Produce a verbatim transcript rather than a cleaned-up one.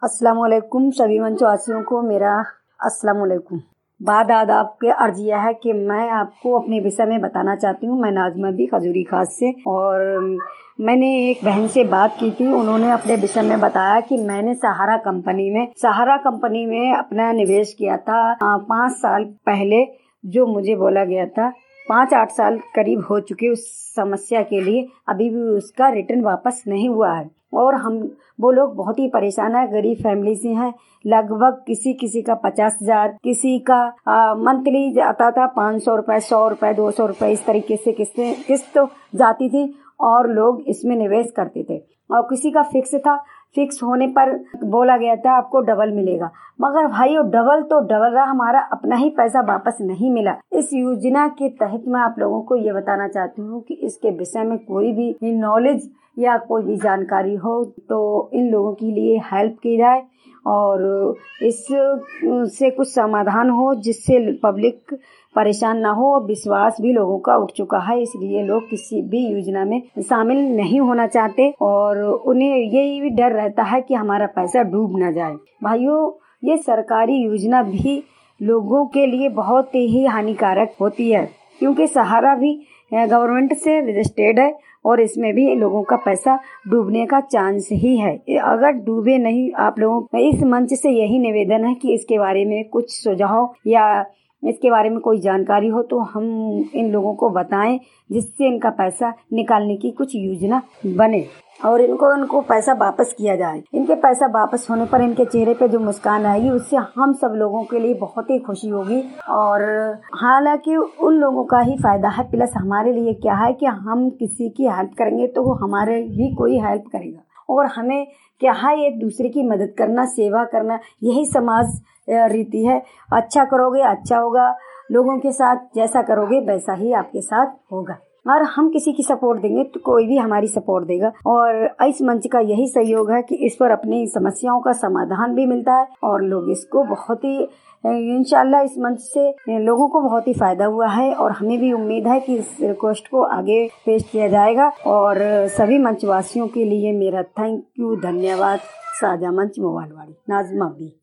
अस्सलाम वालेकुम सभी मंचवासियों को मेरा अस्सलाम वालेकुम। बाद आदाब के अर्ज यह है कि मैं आपको अपने विषय में बताना चाहती हूँ। मैं नाज़मा बी खजूरी खास से, और मैंने एक बहन से बात की थी। उन्होंने अपने विषय में बताया कि मैंने सहारा कंपनी में सहारा कंपनी में अपना निवेश किया था पाँच साल पहले। जो मुझे बोला गया था, पाँच आठ साल करीब हो चुके उस समस्या के लिए, अभी भी उसका रिटर्न वापस नहीं हुआ है। और हम वो लोग बहुत ही परेशान है, गरीब फैमिली से हैं। लगभग किसी किसी का पचास हजार, किसी का मंथली आता था पाँच सौ रुपए, सौ रुपए, दो सौ रुपए, इस तरीके से किस्तें किस्त जाती थी और लोग इसमें निवेश करते थे। और किसी का फिक्स था, फिक्स होने पर बोला गया था आपको डबल मिलेगा, मगर भाई वो डबल तो डबल रहा, हमारा अपना ही पैसा वापस नहीं मिला। इस योजना के तहत मैं आप लोगों को ये बताना चाहती हूँ कि इसके विषय में कोई भी नॉलेज या कोई भी जानकारी हो तो इन लोगों के लिए हेल्प की जाए और इस से कुछ समाधान हो, जिससे पब्लिक परेशान ना हो। विश्वास भी लोगों का उठ चुका है, इसलिए लोग किसी भी योजना में शामिल नहीं होना चाहते और उन्हें यही भी डर रहता है कि हमारा पैसा डूब ना जाए। भाइयों, ये सरकारी योजना भी लोगों के लिए बहुत ही हानिकारक होती है, क्योंकि सहारा भी गवर्नमेंट से रजिस्टर्ड है और इसमें भी लोगों का पैसा डूबने का चांस ही है। अगर डूबे नहीं, आप लोगों का इस मंच से यही निवेदन है कि इसके बारे में कुछ सुझाव या इसके बारे में कोई जानकारी हो तो हम इन लोगों को बताएं, जिससे इनका पैसा निकालने की कुछ योजना बने और इनको इनको पैसा वापस किया जाए। इनके पैसा वापस होने पर इनके चेहरे पे जो मुस्कान आएगी, उससे हम सब लोगों के लिए बहुत ही खुशी होगी। और हालांकि उन लोगों का ही फायदा है, प्लस हमारे लिए क्या है कि हम किसी की हेल्प करेंगे तो वो हमारे भी कोई हेल्प करेगा। और हमें क्या है, एक दूसरे की मदद करना, सेवा करना, यही समाज रीति है। अच्छा करोगे अच्छा होगा, लोगों के साथ जैसा करोगे वैसा ही आपके साथ होगा। और हम किसी की सपोर्ट देंगे तो कोई भी हमारी सपोर्ट देगा। और इस मंच का यही सहयोग है कि इस पर अपनी समस्याओं का समाधान भी मिलता है और लोग इसको बहुत ही इंशाल्लाह इस मंच से लोगों को बहुत ही फायदा हुआ है। और हमें भी उम्मीद है कि इस रिक्वेस्ट को आगे पेश किया जाएगा। और सभी मंचवासियों के लिए मेरा थैंक यू, धन्यवाद। साझा मंच मोबाइल वाली नाज़मा बी।